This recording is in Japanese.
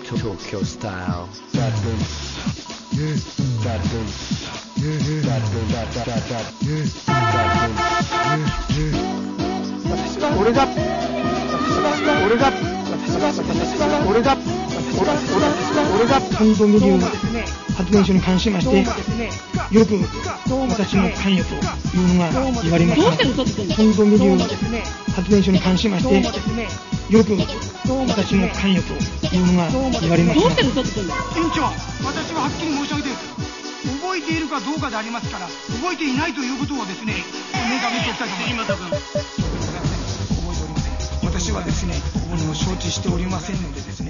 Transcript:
Tokyo Style. 俺が関東メディウ発電所に関しましてよく私も関与というのが言われました。関東メディウ発電所に関しましてよく私も関与というのが言われました。 園長、私ははっきり申し上げて覚えているかどうかでありますから、覚えていないということをですね、明確にしておきたいと思います。覚えておりません。私はですね、承知しておりませんのでですね。